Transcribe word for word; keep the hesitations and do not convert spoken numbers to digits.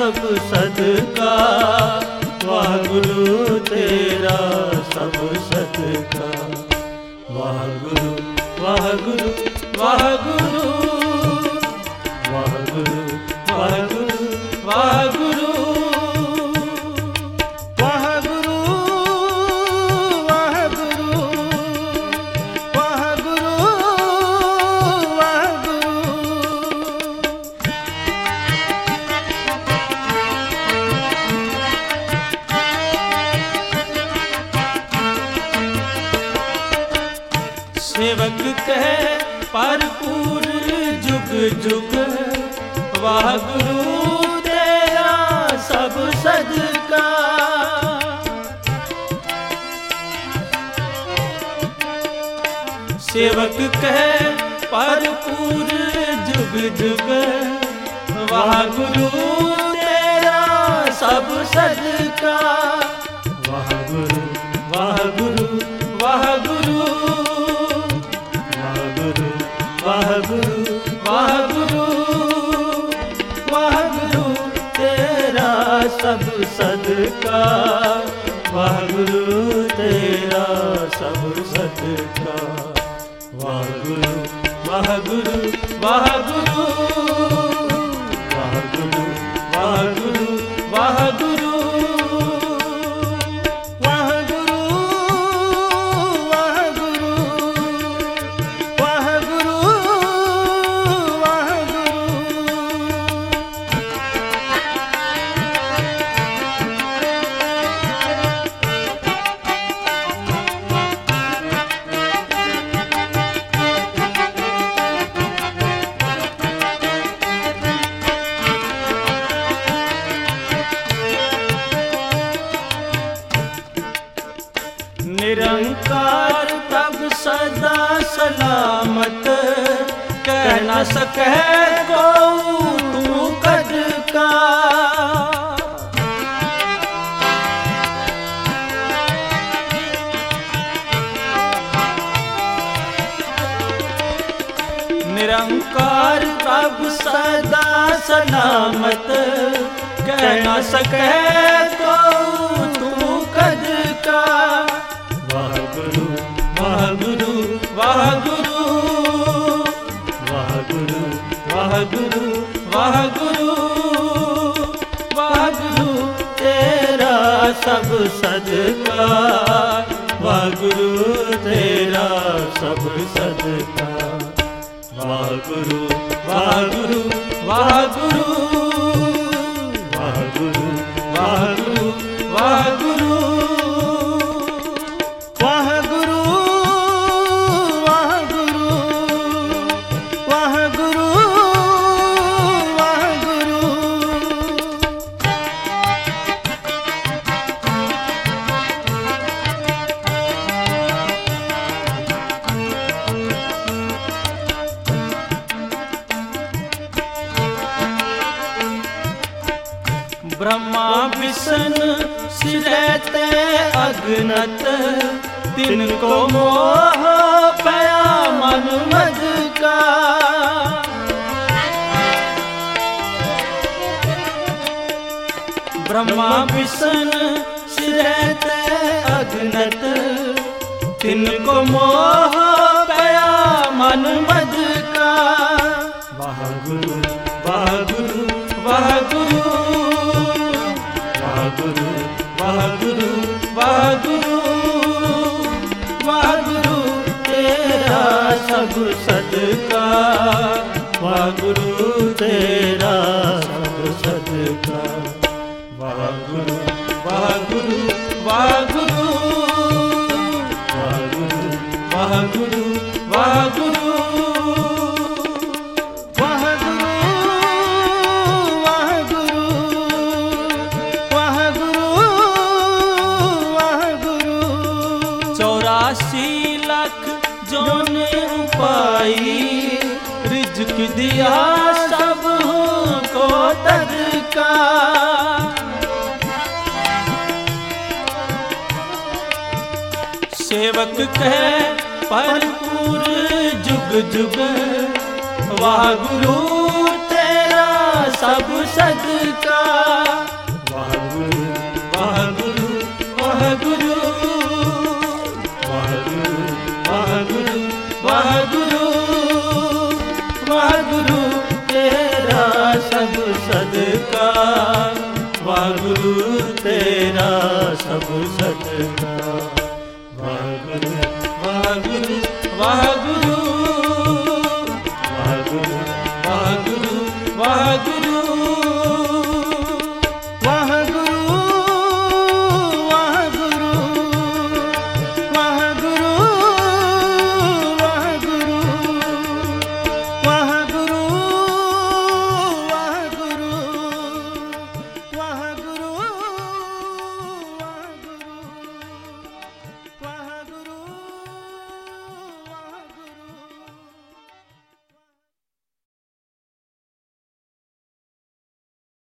सब सदका, वाह गुरु तेरा सब सदका। वाह गुरु वाह गुरु वाह गुरु वाह गुरु वाह गुरु वाह गुरु वाह गुरु वाह गुरु वाह गुरु वाह गुरु। सेवक कहे भरपूर जुग जुग, वाह गुरु तेरा सब सदका। सेवक कहे भरपूर जुग जुग, वाह गुरु तेरा सब सदका। वाह गुरु वाह गुरु वाह गुरु वाह गुरु वाह गुरु वाह गुरु वाह गुरु तेरा सब सदका। वाह गुरु तेरा सब सदका। वाह गुरु वाह गुरु वाह गुरु वाह गुरु वाह गुरु वाह गुरु वाह गुरु वाह गुरु वाह गुरु वाह गुरु। निरंकार तब सदा सलामत, कह न सके को तू कद का। निरंकार तब सदा सलामत, कह न सके को तू कद का। वाह गुरु वाह गुरु वाह गुरु वाह गुरु वाह गुरु वाह गुरु वाह गुरु तेरा सब सदका। वाह गुरु तेरा सब सदका। वाह गुरु वाह गुरु वाह गुरु वाह गुरु वाह गुरु वाह गुरु वाह गुरु वाह गुरु वाह गुरु वाह गुरु। ब्रह्मा विष्णु सिरते अगनत, तिनको मोह पया मन मद का। ब्रह्मा विष्णु सिरते अगनत, तिनको मोह पया मन मद का। वाह गुरु वाह गुरु वाह गुरु वाह गुरु वाह गुरु वाह गुरु वाह गुरु तेरा सब सदका। वाह गुरु तेरा सब सदका। वाह गुरु वाह गुरु वाह गुरु वाह गुरु वाह गुरु वाह गुरु चौरासी लाख जोन उपाई, रिज्क दिया सब को तदका। सेवक कहे भरपूर जुग जुग, वाह गुरु तेरा सब सदका।